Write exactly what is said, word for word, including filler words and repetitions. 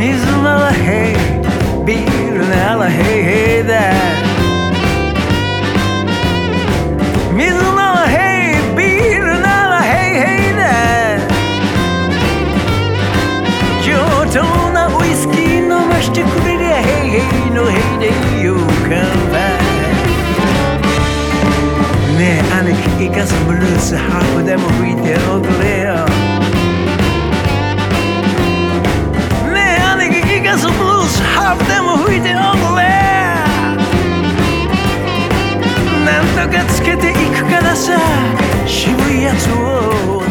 水ならヘイ、ビールならヘイヘイだ。水ならヘイ、ビールならヘイヘイだ。上等なウイスキー飲ましてくれりゃヘイヘイのヘイでよ乾杯。ねえ兄貴イカスブルースハーフでも吹いておくれよ。ねえ兄貴イカスブルースハーフでも吹いておくれ。なんとかつけていくからさ渋いやつを